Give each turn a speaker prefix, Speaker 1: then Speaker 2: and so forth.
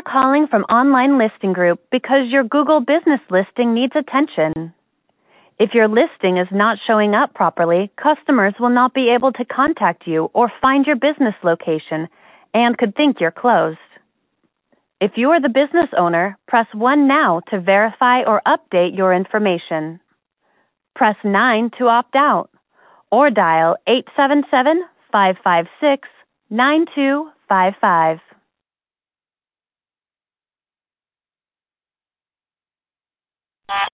Speaker 1: calling from Online Listing Group because your Google business listing needs attention. If your listing is not showing up properly, customers will not be able to contact you or find your business location and could think you're closed. If you are the business owner, press 1 now to verify or update your information. Press 9 to opt out, or dial 877-556-9255.